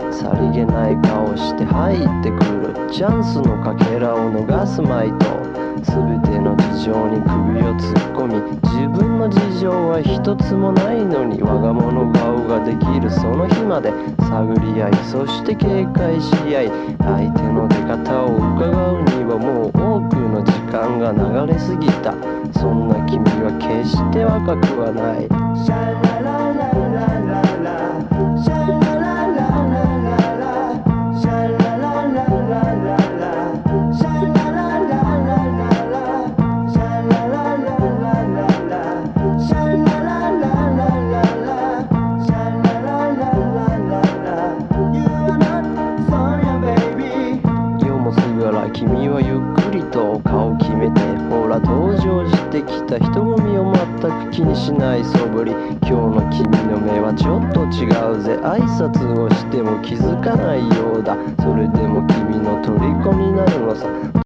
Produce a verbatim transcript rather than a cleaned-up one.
さりげない顔して入ってくるチャンスのかけらを逃すまいと、全ての事情に首を突っ込み、自分の事情は一つもないのに我が物顔ができるその日まで探り合い、そして警戒し合い、相手の出方を伺うにはもう多くの時間が流れすぎた。そんな君は決して若くはない。シャララララララシャララララララシャララララララシャララララララシャララララララシャララララララシャラララララ You are not sorry baby。 夜もすがら君はゆっくりと顔決めて、ほら登場してきた人混みを全く気にしない素振り。今日の君の目はちょっと違うぜ、挨拶をしても気づかないようだ。それでも君の虜になるのさ。